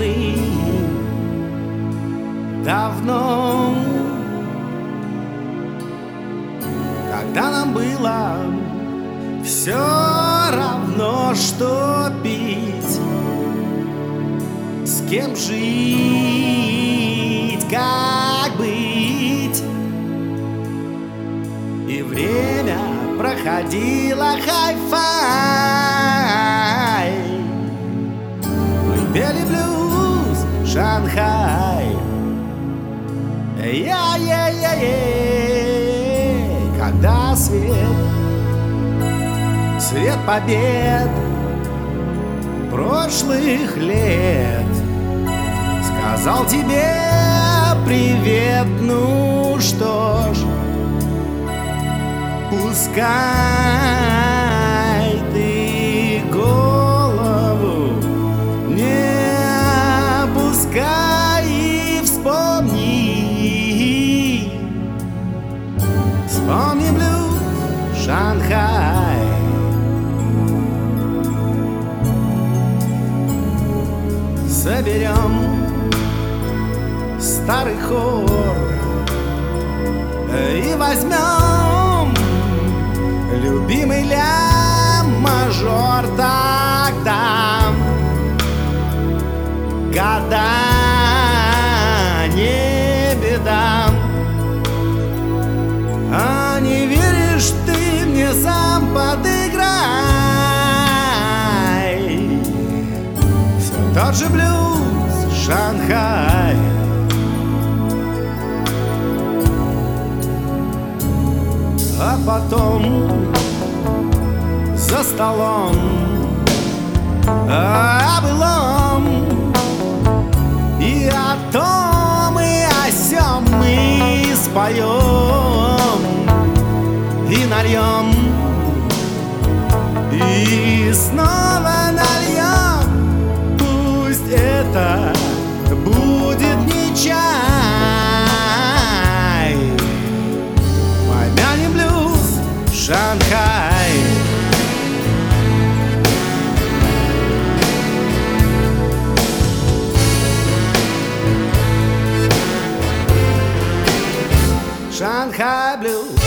давным-давно, когда нам было все равно, что пить, с кем жить, как быть. И время проходило хай-фай. Мы пели блюз, Шанхай. Когда свет побед прошлых лет сказал тебе привет, ну что ж, пускай ты голову не опускай и вспомни блюз Шанхай. Соберем старый хор и возьмем любимый ля-мажор. Тогда года не беда. А не веришь ты мне, сам подыграй. Все тот же блюз Шанхай. А потом за столом о былом и о том, и о сём мы споем и нальем, и снова нальем. Пусть это будет не чай, помянем блюз Шанхай. Шанхай блюз.